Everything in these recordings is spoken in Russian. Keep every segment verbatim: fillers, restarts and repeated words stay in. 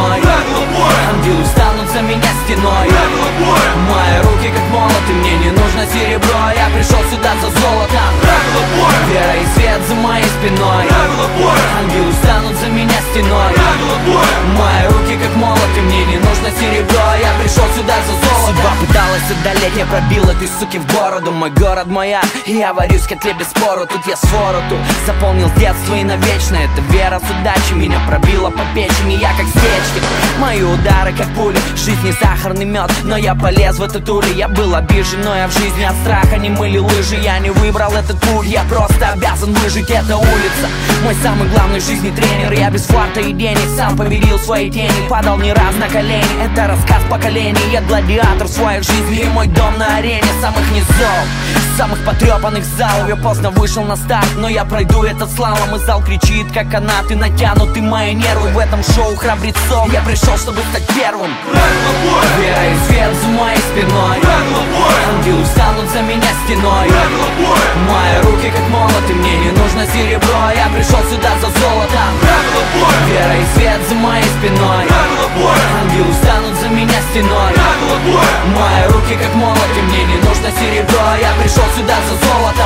спиной. Ангелы станут за меня стеной. Мои руки как молот, и мне не нужно серебро. Я пришел сюда за золотом. Вера и свет за моей спиной. Ангелы станут за меня стеной. Мои руки как молот, и мне не нужно серебро. Я пришел сюда за золотом. Судьба пыталась одолеть, я пробил этой суки в бороду. Мой город, мой ад, и я варюсь в котле без спору. Тут я свороту заполнил детство и навечно. Это вера с удачей меня пробила по печени. Я как свечки, мои удары как пули. Жизнь не сахарный мед, но я полез в эту тулю. Я был обижен, но я в жизни от страха не мыли лыжи. Я не выбрал этот путь, я просто обязан выжить. Это улица, мой самый главный в жизни тренер. Я без фарта и денег сам победил свои тени. Падал не раз на колени, это рассказ поколений. Я гладиатор в своей жизни, и мой дом на арене самых низов, самых потрепанных залов. Я поздно вышел на старт, но я пройду этот слалом. И зал кричит, как канаты натянуты мои нервы. В этом шоу храбрецов я пришел, чтобы стать первым. Вера и свет за моей спиной. Ангелы встанут за меня стеной. Мои руки как молот, и мне не нужно серебро. Я пришел сюда за золотом. Вера и свет за моей спиной. Ангелы встанут за меня стеной. Мои руки как молот, и мне не нужно серебро. Я пришел сюда за золотом.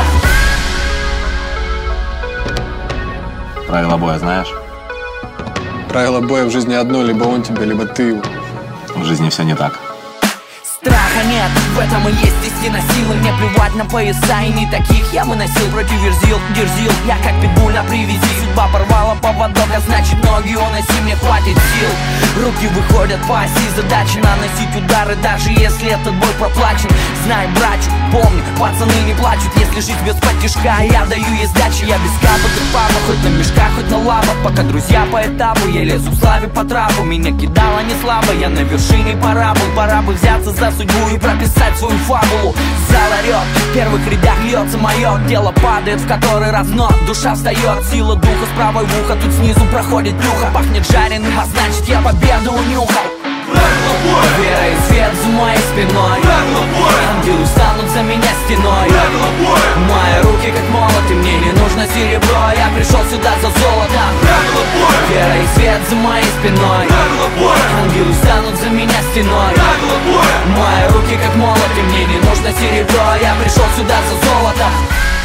Правила боя знаешь? Правило боя в жизни одно: либо он тебя, либо ты его. В жизни все не так. Страха нет, в этом и есть истина силы. Мне плевать на пояса, и не таких я выносил. Против верзил, дерзил, я как питбуль на привязи. Судьба порвала поводок, а значит ноги уноси, мне хватит сил. Руки выходят по оси, задача наносить удары, даже если этот бой проплачен. Знай, братчик, помни, пацаны не плачут, если жизнь без подтяжка. Я даю ей сдачи, я без капот и папа, хоть на мешках, хоть на лавах. Пока друзья по этапу, я лезу в славе по трапу. Меня кидало не слабо, я на вершине парабол. Пора бы взяться за судьбу и прописать свою фабулу. Зал орет, в первых рядах льется мое. Тело падает в который раз, но душа встает. Сила духа с правой в ухо, тут снизу проходит плюха. Пахнет жареным, а значит я победу унюхал. Вера и свет за моей спиной. Ангелы встанут за меня стеной. Мои руки как молот, и мне не нужно серебро. Я пришел сюда за золотом. Вера и свет за моей спиной. Ангелы встанут за меня стеной. Мои руки как молот, и мне не нужно серебро. Я пришел сюда за золотом.